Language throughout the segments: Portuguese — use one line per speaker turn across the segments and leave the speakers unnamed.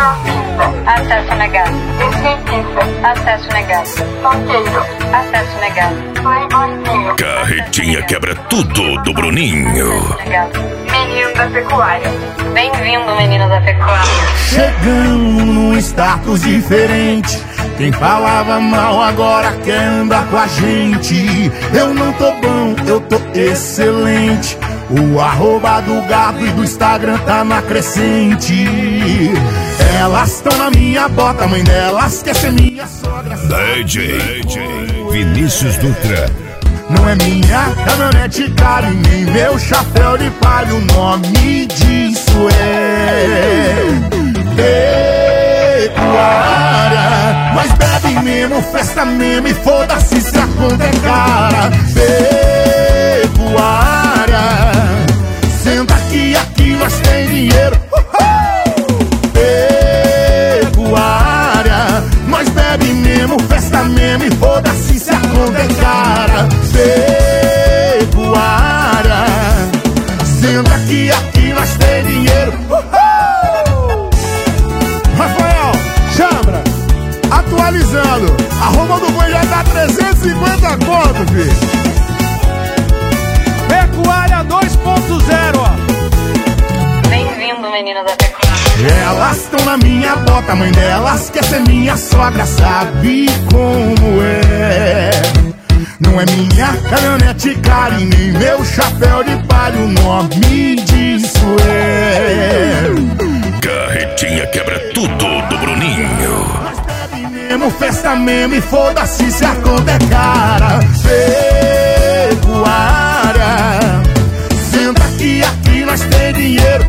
Acesso negado. Acesso negado. Acesso negado.
Carretinha quebra tudo do Bruninho.
Menino da pecuária. Bem-vindo, menino da pecuária.
Chegando num status diferente. Quem falava mal agora quer andar com a gente. Eu não tô bom, eu tô excelente. O arroba do gado e do Instagram tá na crescente. Elas tão na minha bota, mãe delas quer ser minha sogra.
DJ Vinícius Dutra.
Não é minha caminhonete cara e nem meu chapéu de palha. O nome disso é pecuária. Mas bebe mesmo, festa mesmo e foda-se se a conta é cara. Pecuária. Senta aqui nós tem dinheiro. Pecuária. Nós bebe mesmo, festa mesmo e foda-se se a conta é cara. Pecuária. Senta aqui nós tem dinheiro. Rafael, chambra, atualizando. A roupa do boi já tá 350 conto, filho.
Pecuária 2.0, ó.
Bem-vindo, menino da pecuária.
Elas tão na minha bota, mãe delas quer ser minha sogra, sabe como é. Não é minha caminhonete cara e nem meu chapéu de palha. O nome disso é
Carretinha quebra tudo do Bruninho.
Mas bebe mesmo, festa mesmo e foda-se se a conta é cara. Pecuária. Senta aqui nós tem dinheiro.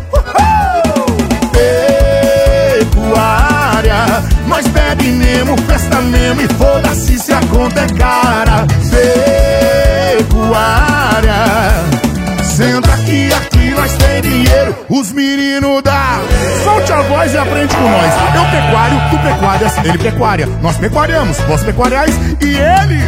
Pecuária. Nós bebe mesmo, festa mesmo e foda-se se a conta é cara. Pecuária. Senta aqui nós tem dinheiro. Os meninos da solte a voz e aprende com nós. Eu pecuário, tu pecuárias, ele pecuária. Nós pecuariamos, vós pecuariais e eles